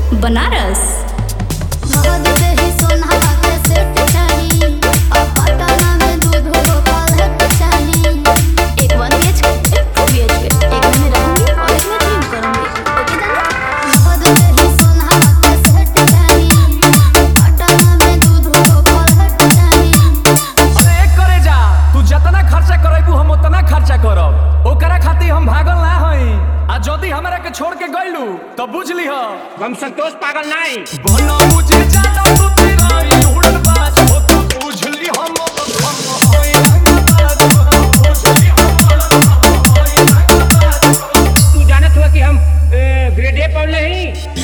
बनारस। जदि हमरा के छोड़ के गइलू तो बुझली हो हम संतोष पागल नहीं बनो मुझे ज्यादा सुती रही उड़न बाज हो तो बुझली हम होई तू जानत हो कि हम ग्रेड ए पढ़ले ही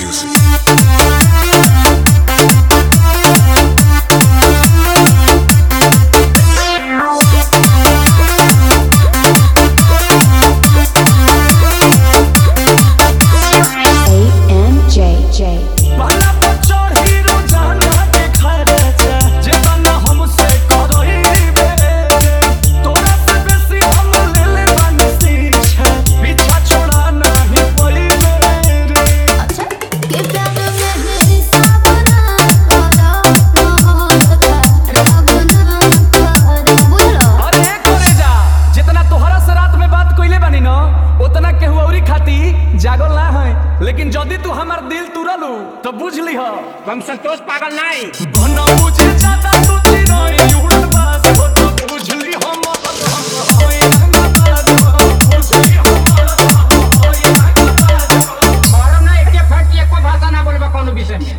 जागल ना है लेकिन जदि तू हमार दिल तुरलू तो बुझली हो हम संतोष पागल नहीं बनो मुझे ज्यादा सुती रही उड़न बाज हो तो बुझली हम होई मालूम ना एके फट एको भाषा ना बोलबा कोनो विषय में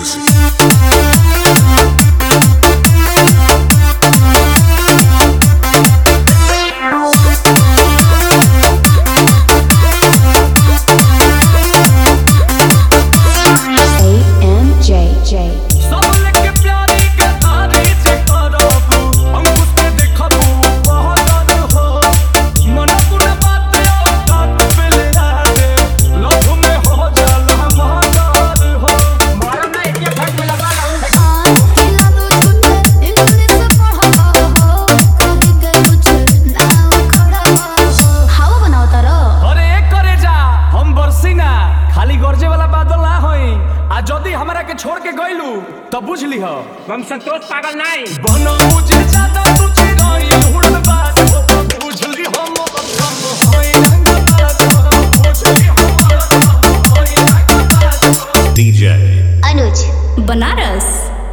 जदि हमरा के छोड़ के गइलू तो बुझली हो हम संतोष पागल नहीं बनो मुझे ज्यादा सुती रही उड़न बाज हो तो बुझली हम होई अनुज बनारस।